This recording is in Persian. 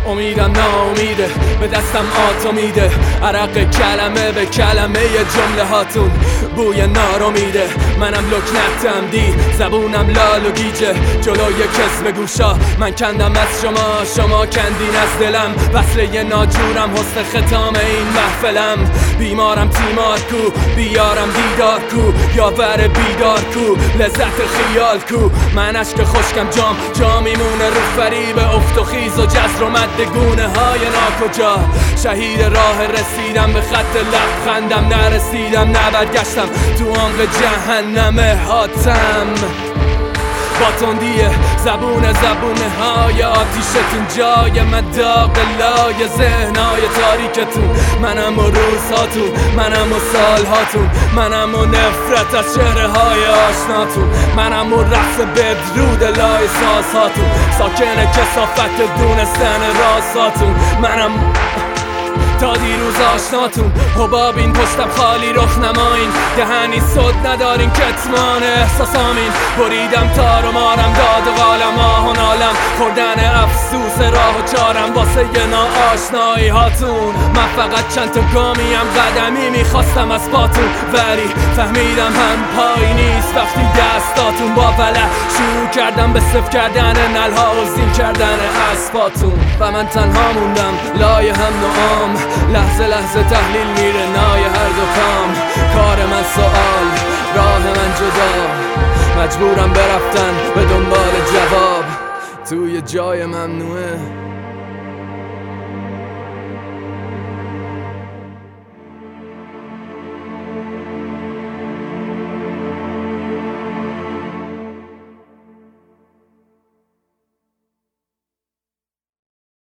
امیدم ناامیده، به دستم آتو میده، عرق کلمه به کلمه جمله هاتون بوی نارو میده. منم لکنتم دی، زبونم لال و گیجه، جلوی کسب گوشا من کندم از شما کندین از دلم. وصله ناجورم حسن ختام این محفلم، بیمارم تیمار کو، بیارم دیدار کو، یاور بیدار کو، لذت خیال کو. من عشق خشکم جا میمونه رو فریب افت و خیز و جزر و مد گونه های ناکجا. شهید راه رسیدم به خط لبخندم، نرسیدم نبرگشتم تو عمق جهنم حاتم. با تندیه زبونه های آتیشتون جای مداق لای ذهنهای تاریکتون. منم و روزهاتون، منم و سالهاتون، منم و نفرت از چهره‌های آشناتون، منم و رقص بدرود لای سازهاتون، ساکن کثافت دونستن رازهاتون. منم تا دیروز آشناتون، حبابین پشتم خالی رخ نماین، دهنی صد ندارین کتمان احساسامین. بریدم تار و مارم داد و قالم آه و نالم، خوردن افسوس راه و چارم واسه ناآشنایی هاتون. من فقط چند تا گامیم قدمی میخواستم از پاتون، ولی فهمیدم هم پایی نیست وقتی دستاتون با ولع شروع کردم به صفر کردن نلها و زین کردن اسباتون. و من تنها موندم لای هم نوام، لحظه لحظه تحلیل میره نای هر دو کام. کار من سوال، راه من جدا، مجبورم برفتن به دنبال جواب توی جای ممنوعه.